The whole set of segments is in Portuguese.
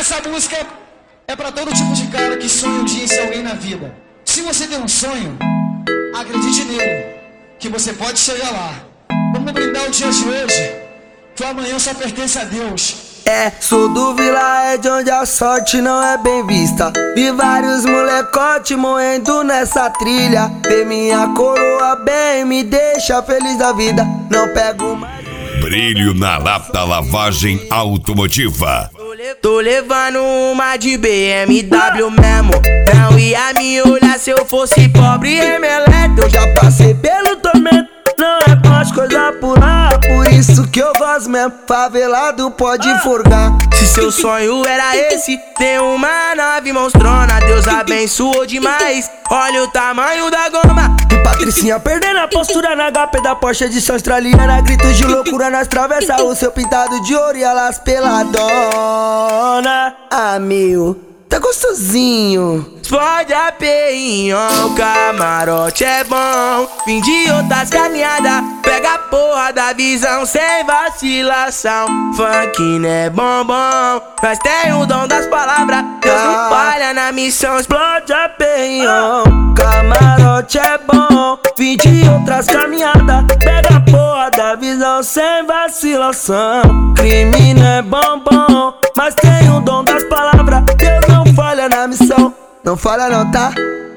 Essa música é pra todo tipo de cara que sonha um dia em ser alguém na vida. Se você tem um sonho, acredite nele, que você pode chegar lá. Vamos brindar o dia de hoje, que o amanhã só pertence a Deus. Sou do Vila, é de onde a sorte não é bem vista. Vi vários molecote morrendo nessa trilha. Ver minha coroa bem, me deixa feliz da vida. Não pego mais. Brilho na lata lavagem automotiva. Tô levando uma de BMW mesmo. Não ia me olhar se eu fosse pobre e remeleto. Eu já passei pelo tormento, não é mais coisa por lá. Por isso que eu gosto mesmo, favelado pode forgar. Se seu sonho era esse, ter uma nave monstrona, Deus abençoou demais, olha o tamanho da goma. E Patricinha perdendo a postura na HP da Porsche edição australiana. Gritos de loucura, nós travessa o seu pintado de ouro e elas peladona. Ah, meu, tá gostosinho. Explode a peinho, o camarote é bom. Vim de outras caminhadas, pega a porra da visão sem vacilação. Funk é bombom, nós tem o dom das palavras, Deus não falha na missão. Explode a peinho, camarote é bom. Vim de outras caminhadas, pega a porra da visão sem vacilação. Crime não é bombom, mas tem o dom das palavras, Deus não falha na missão. Não falha não, tá?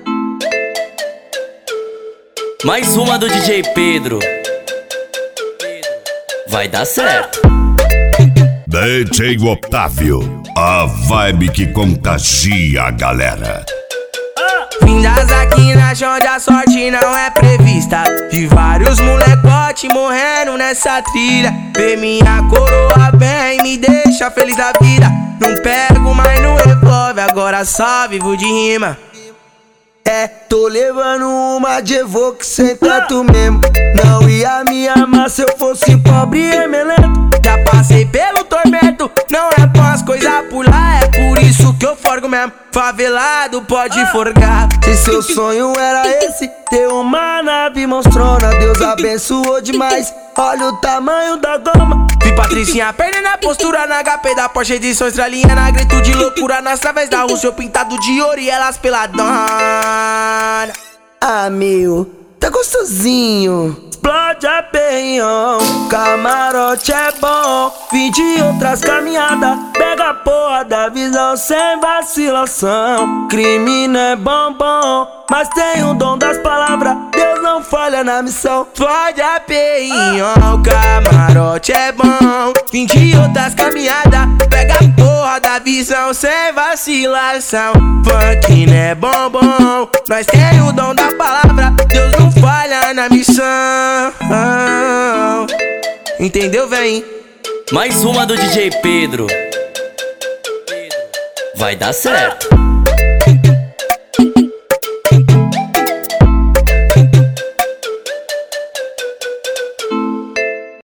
Mais uma do DJ Pedro. Vai dar certo. DJ Otávio, a vibe que contagia a galera. Vindas aqui na onde a sorte não é prevista. Vi vários molecote morrendo nessa trilha. Ver minha coroa bem, me deixa feliz da vida. Não pego mais no revólver, agora só vivo de rima. Tô levando uma de Evoque sem tanto mesmo. Não ia me amar se eu fosse pobre e remelento. Já passei pelo tormento, não é pós coisa por lá. É por isso que eu forgo mesmo, favelado pode forgar. Se seu sonho era esse, ter uma nave monstrona, Deus abençoou demais, olha o tamanho da goma. Vi Patricinha perdendo a postura na HP da Porsche edição australiana. Grito de loucura nas traves da rua, seu pintado de ouro e elas peladona. Ah, meu, tá gostosinho. Explode a peinho, camarote é bom. Vim de outras caminhadas, pega a porra da visão sem vacilação. Crime não é bombom, mas tem o dom das palavras, Deus não falha na missão. Explode a peinho, camarote é bom. Vim de outras caminhadas, pega a porra da visão sem vacilação. Funk não é bombom, nós tem o dom da palavra, Deus não falha na missão. Entendeu, véi? Mais uma do DJ Pedro. Vai dar certo.